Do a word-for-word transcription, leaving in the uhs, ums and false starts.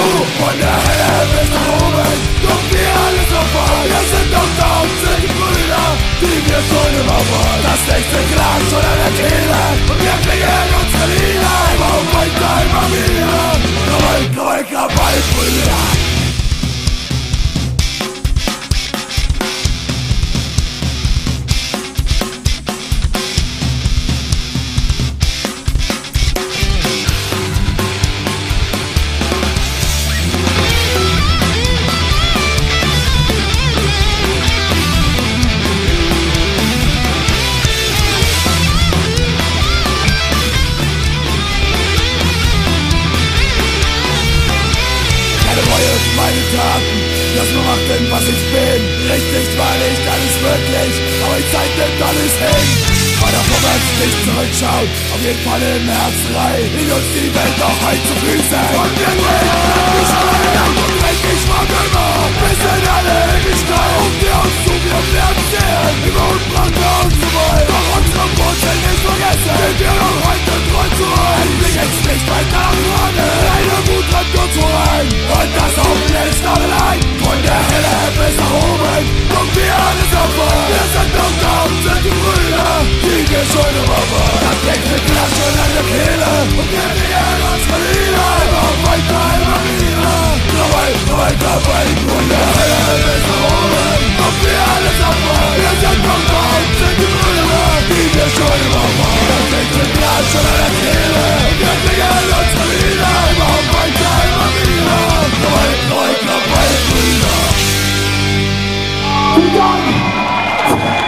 Von der Hölle bis nach oben, doch wir alle sofort. Wir sind doch da und sind die Brüder, die wir schon immer waren. Das nächste Glas schon an der Kehle und wir klingen unsere Lieder. Immer weiter, immer wieder. Krawall, Krawall, Krawall, Brüder. Meine Taten, das nur machten, was ich bin. Richtig war nicht alles wirklich, aber die Zeit nimmt alles hin. Weiter vorwärts, nicht zurückschauen, auf jeden Fall im Herzen rein. In uns die Welt noch heil zu Füßen. Und wir drehen, ich schreie und richtig war immer. Wir sind alle Ewigkeit, und wir uns zu, wir werden sehen. Über uns brachten wir uns zu wollen, doch unsere Wurzeln nicht vergessen. Sind wir noch heute treu zu uns. Endlich jetzt nicht weiter nach vorne. Deine Wut treibt uns voran, und das Hoffen ist allein. Von der Hölle bis nach oben, kommen wir alle sofort. Wir sind doch da und sind die Brüder, die wir schon immer waren. Das nächste Glas schon an der Kehle, und wir nähern unsere Lieder. Immer weiter, immer wieder. Krawall, Krawall, Krawall, von der Hölle bis nach oben, kommen wir alle sofort. Wir sind doch da und sind die Brüder, die wir schon immer waren. Das nächste Glas schon an der Kehle, und wir nähern unsere Lieder. Immer weiter, immer wieder. Krawall, Krawall, Krawall, Brüder.